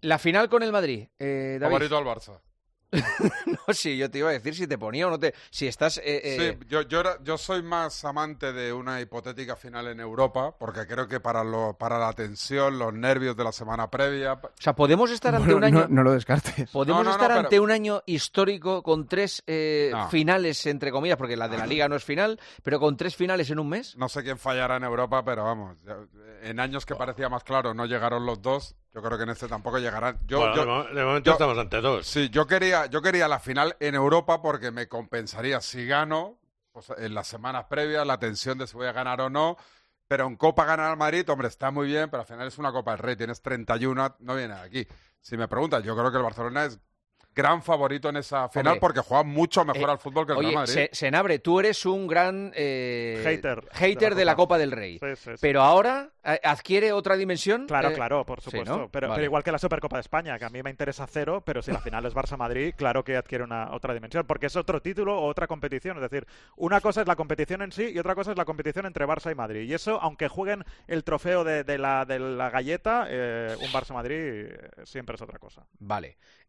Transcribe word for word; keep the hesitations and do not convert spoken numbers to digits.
La final con el Madrid, eh, David. Favorito al Barça. No, sí, yo te iba a decir si te ponía o no te... Si estás... Eh, eh... Sí, yo, yo, era- yo soy más amante de una hipotética final en Europa, porque creo que para, lo, para la tensión, los nervios de la semana previa... O sea, podemos estar ante Bueno, un año... no, no lo descartes. Podemos No, no, estar no, ante pero- un año histórico con tres eh, No. finales, entre comillas, porque la de la Liga no es final, pero con tres finales en un mes. No sé quién fallará en Europa, pero vamos, ya- en años que parecía más claro no llegaron los dos, yo creo que en este tampoco llegarán. Yo, Bueno, yo- de, mo- de momento yo- estamos ante dos. Sí, yo quería, yo quería la final en Europa porque me compensaría si gano, pues, en las semanas previas, la tensión de si voy a ganar o no. Pero en Copa ganar al Madrid, hombre, está muy bien, pero al final es una Copa del Rey, tienes treinta y uno, no viene de aquí. Si me preguntas, yo creo que el Barcelona es gran favorito en esa final Hombre, porque juega mucho mejor eh, al fútbol que el Oye, Real Madrid. Se- Senabre, tú eres un gran eh, Hater hater de la Copa del Rey. Sí, sí, sí. Pero ahora eh, adquiere otra dimensión. Claro, eh, claro, por sí, supuesto. ¿no? pero, Vale. pero igual que la Supercopa de España, que a mí me interesa cero, pero si la final es Barça-Madrid, claro que adquiere una otra dimensión, porque es otro título o otra competición. Es decir, una cosa es la competición en sí y otra cosa es la competición entre Barça y Madrid. Y eso, aunque jueguen el trofeo de, de la, de la galleta, eh, un Barça-Madrid eh, siempre es otra cosa. Vale.